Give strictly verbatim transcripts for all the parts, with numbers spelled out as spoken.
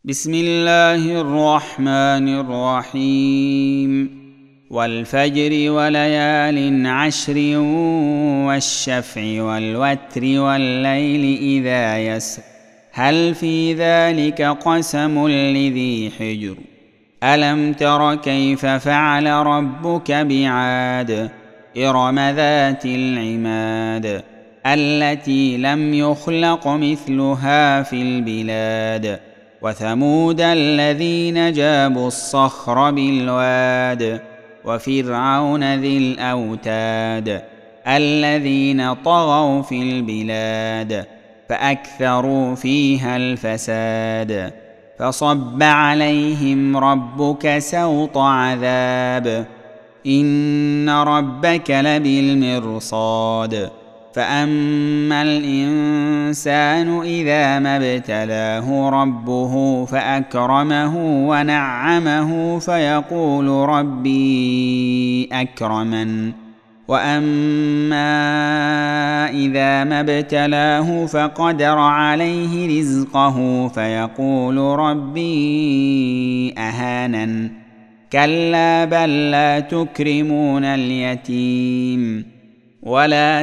بسم الله الرحمن الرحيم والفجر وليال عشر والشفع والوتر والليل إذا يسر هل في ذلك قسم لذي حجر ألم تر كيف فعل ربك بعاد إرم ذات العماد التي لم يخلق مثلها في البلاد وثمود الذين جابوا الصخر بالواد وفرعون ذي الأوتاد الذين طغوا في البلاد فأكثروا فيها الفساد فصب عليهم ربك سوط عذاب إن ربك لبالمرصاد فأما الإنسان إذا ما ابتلاه ربه فأكرمه ونعمه فيقول ربي أكرمن وأما إذا ما ابتلاه فقدر عليه رزقه فيقول ربي أهانن كلا بل لا تكرمون اليتيم ولا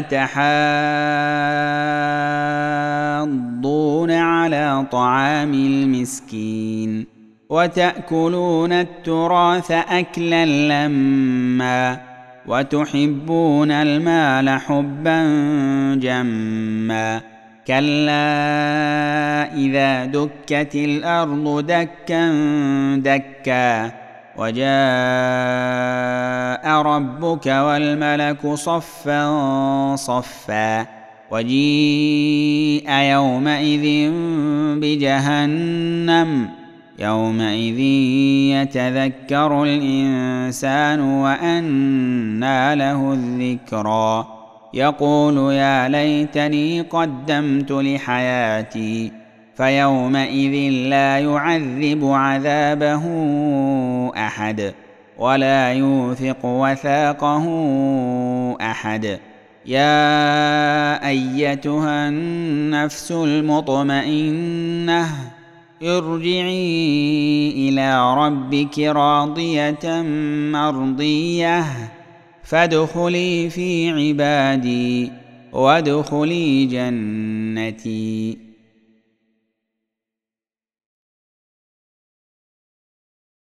تحاضون على طعام المسكين وتأكلون التراث أكلا لما وتحبون المال حبا جما كلا إذا دكت الأرض دكا دكا وجاء ربك والملك صفا صفا وجيء يومئذ بجهنم يومئذ يتذكر الإنسان وأنى له الذكرى يقول يا ليتني قدمت لحياتي فيومئذ لا يعذب عذابه أحد ولا يوثق وثاقه أحد يا أيتها النفس المطمئنة ارجعي إلى ربك راضية مرضية فادخلي في عبادي وادخلي جنتي.